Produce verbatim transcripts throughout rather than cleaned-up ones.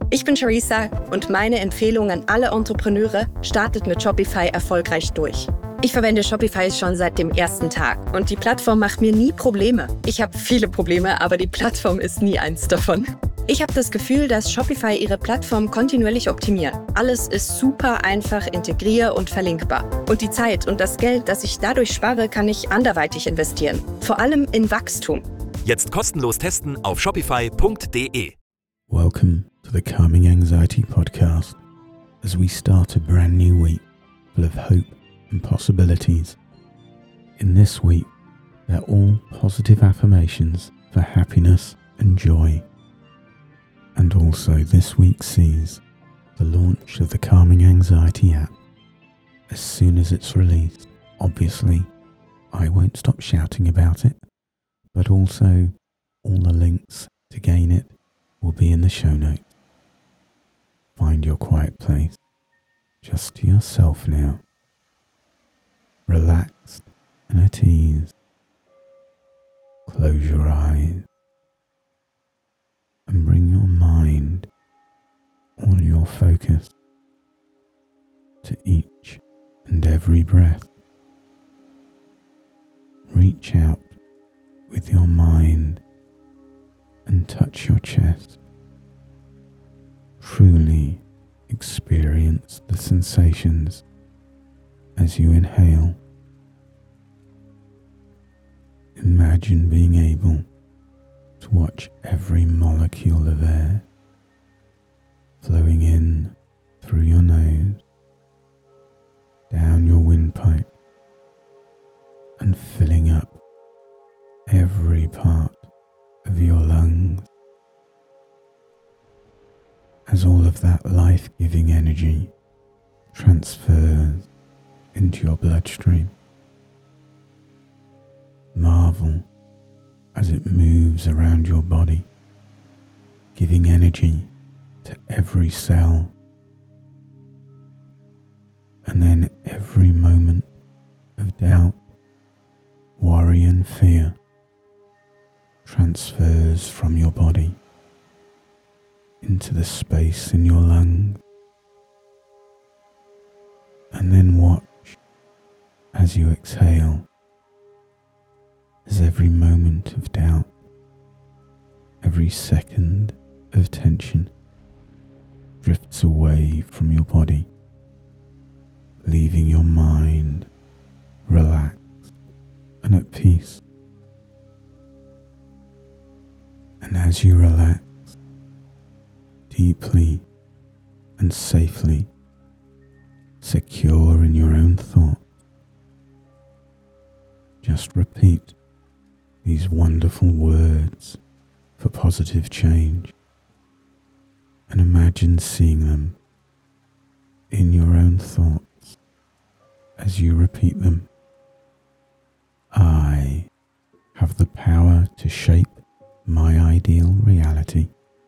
Ich bin Charissa und meine Empfehlung an alle Entrepreneure: startet mit Shopify erfolgreich durch. Ich verwende Shopify schon seit dem ersten Tag und die Plattform macht mir nie Probleme. Ich habe viele Probleme, aber die Plattform ist nie eins davon. Ich habe das Gefühl, dass Shopify ihre Plattform kontinuierlich optimiert. Alles ist super einfach integrier- und verlinkbar. Und die Zeit und das Geld, das ich dadurch spare, kann ich anderweitig investieren. Vor allem in Wachstum. Jetzt kostenlos testen auf shopify punkt de. Welcome to the Calming Anxiety Podcast as we start a brand new week full of hope and possibilities. In this week, they're all positive affirmations for happiness and joy. And also this week sees the launch of the Calming Anxiety app. As soon as it's released, obviously, I won't stop shouting about it, but also all the links to gain it will be in the show notes. Find your quiet place, just to yourself now, relaxed and at ease. Close your eyes and bring your mind, all your focus, to each and every breath. Reach out with your mind and touch your chest. Truly experience the sensations as you inhale. Imagine being able to watch every molecule of air flowing in through your nose, down your windpipe, and filling up every part of your lungs, as all of that life-giving energy transfers into your bloodstream. Marvel as it moves around your body, giving energy to every cell, and then every moment of doubt, worry and fear transfers from your body into the space in your lungs. And then watch as you exhale, as every moment of doubt, every second of tension drifts away from your body, leaving your mind relaxed and at peace. And as you relax deeply and safely, secure in your own thoughts, just repeat these wonderful words for positive change and imagine seeing them in your own thoughts as you repeat them. I have the power to shape my ideal reality.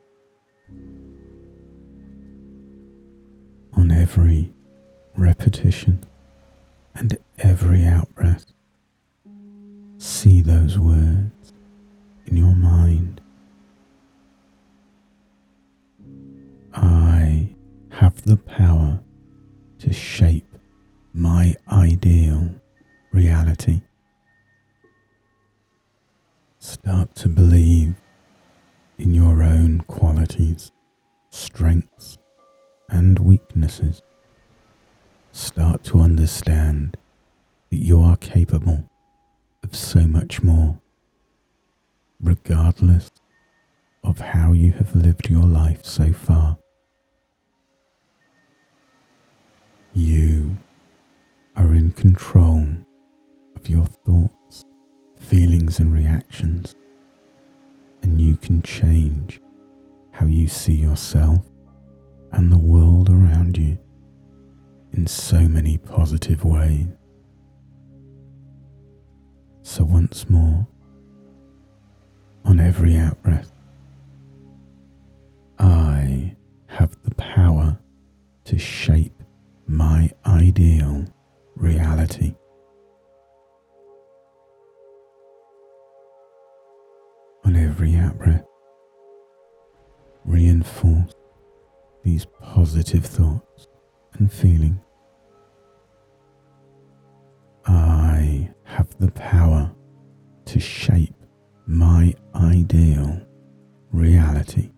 On every repetition and every out-breath, see those words in your mind. I have the power to shape my ideal reality. Start to believe in your own qualities, strengths, and weaknesses. Start to understand that you are capable of so much more, regardless of how you have lived your life so far. You are in control of your thoughts, feelings, and reactions, and you can change how you see yourself and the world around you in so many positive ways. So once more, on every out-breath, I have the power to shape my ideal reality. On every out-breath, reinforce these positive thoughts and feelings. I have the power to shape my ideal reality.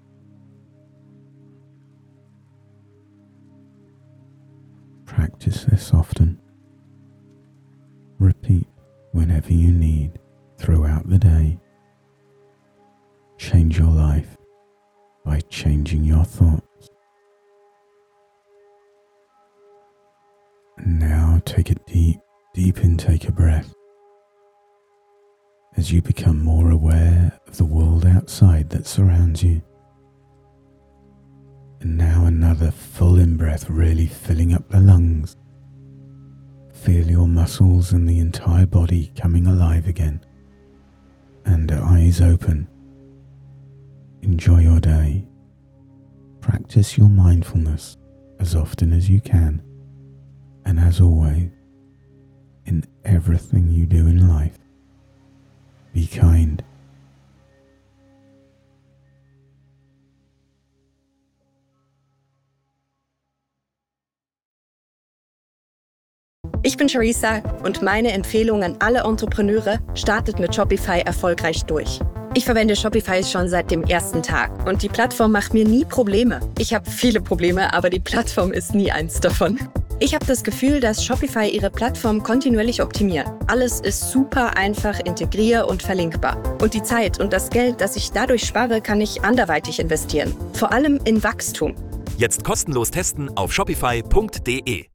Practice this often. Repeat whenever you need throughout the day. Change your life by changing your thoughts. And now take a deep, deep intake of breath as you become more aware of the world outside that surrounds you. And now another full in-breath, really filling up the lungs. Feel your muscles and the entire body coming alive again. And eyes open. Enjoy your day. Practice your mindfulness as often as you can. And as always, in everything you do in life, be kind. Ich bin Charissa und meine Empfehlung an alle Entrepreneure: startet mit Shopify erfolgreich durch. Ich verwende Shopify schon seit dem ersten Tag und die Plattform macht mir nie Probleme. Ich habe viele Probleme, aber die Plattform ist nie eins davon. Ich habe das Gefühl, dass Shopify ihre Plattform kontinuierlich optimiert. Alles ist super einfach integrier- und verlinkbar. Und die Zeit und das Geld, das ich dadurch spare, kann ich anderweitig investieren. Vor allem in Wachstum. Jetzt kostenlos testen auf shopify punkt de.